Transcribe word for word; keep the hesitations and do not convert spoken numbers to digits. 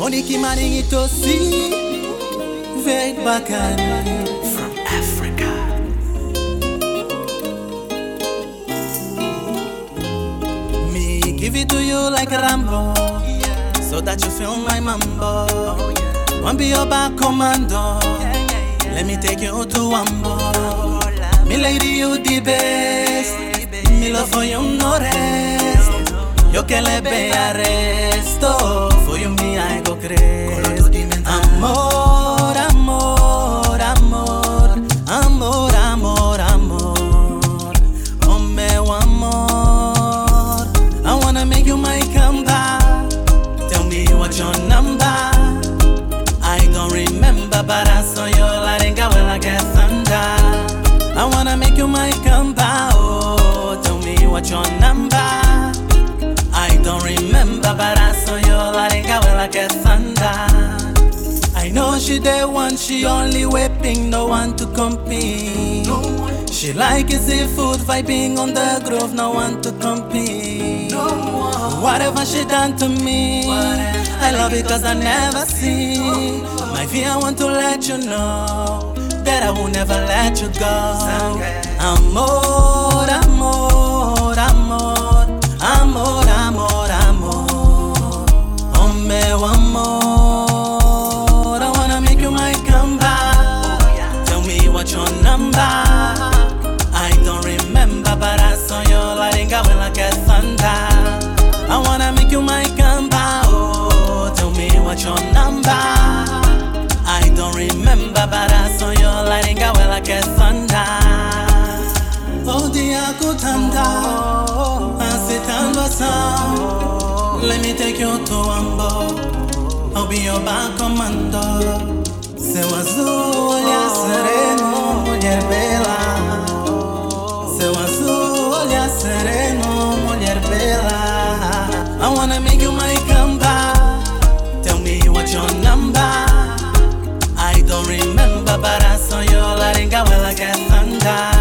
Moniki maningi si very bacana from Africa. Me give it to you like a Rambo, so that you feel my mambo. Won't be your back commando. Let me take you to Wambo. Me lady, you the best. Me love for you no rest. Yo que le be arresto. For you me I go crazy. Amor, amor, amor, amor, amor, amor. Oh me amor. I wanna make you my comeback. Tell me what's your number. I don't remember, but I saw you lighting up like a thunder. I wanna make you my comeback. Oh, tell me what's your number. I don't remember, but I saw you lighting up like a thunder. I know she the one, she only whipping, no one to compete. She like seafood, vibing on the groove, no one to compete. Whatever she done to me, I love it cause I never see. My fear, I want to let you know that I will never let you go. Amor, amor, amor, amor, amor, amor. Oh meu amor, I wanna make you my comeback. Tell me what's your number. I don't remember, but I saw you lighting up like a thunder. I wanna make you my comeback. Oh, tell me what's your number. I don't remember, but I saw you lighting up like a thunder. Oh, dia kutanda, asitando sound. Let me take you to Wambo. I'll be your back commando. Seu azul, olhar sereno, mulher bela. Seu azul, olhar sereno, mulher bela. I wanna make you my comeback. Tell me what's your number. I don't remember, but I saw you lighting up like a thunder.